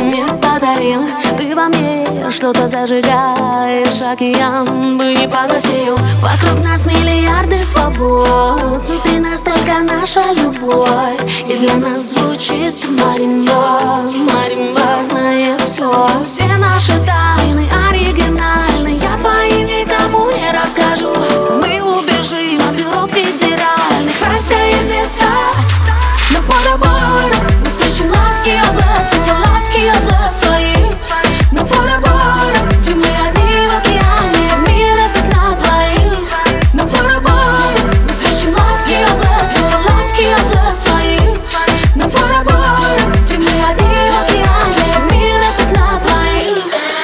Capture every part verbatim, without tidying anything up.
мне подарил. Ты во мне что-то зажигаешь, океан бы не погасил. Вокруг нас миллиарды свобод, внутри нас только наша любовь. И для нас звучит маримба, маримба знает все. Все наши тайны оригинальны, я твоим никому не расскажу. Мы убежим от бюро федеральных, райское место. Но Бора-Бора, мы спрячем ласки от глаз, эти ласки от глаз твоих. Но Бора-Бора, где мы одни в океане, мир этот на двоих. Но Бора-Бора, мы спрячем ласки от глаз, эти ласки от глаз твоих. Но Бора-Бора, где мы одни в океане, мир этот на двоих.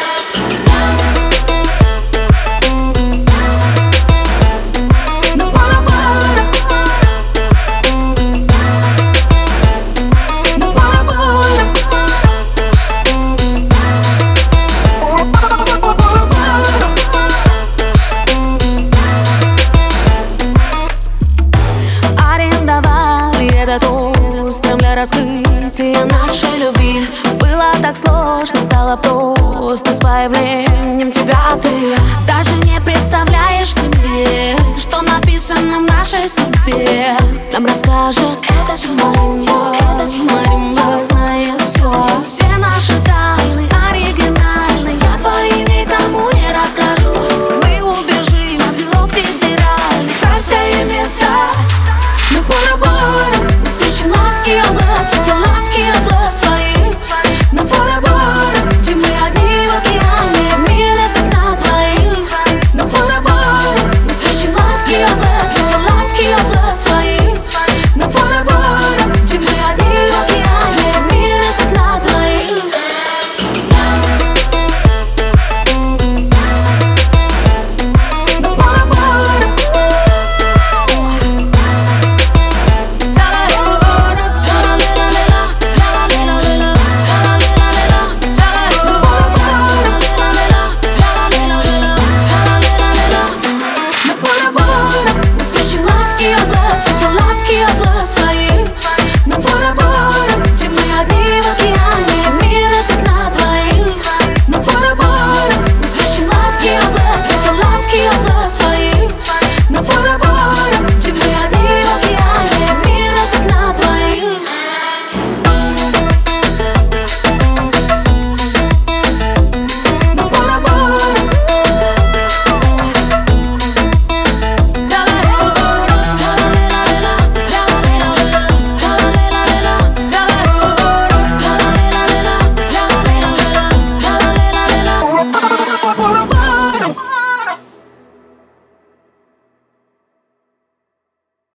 Но Бора-Бора, но Бора-Бора, арендовали этот остров для раскрытия нашей любви. Было так сложно, стало просто с появлением тебя. Ты даже не представляешь себе, что написано в нашей судьбе. Нам расскажет этот маримба.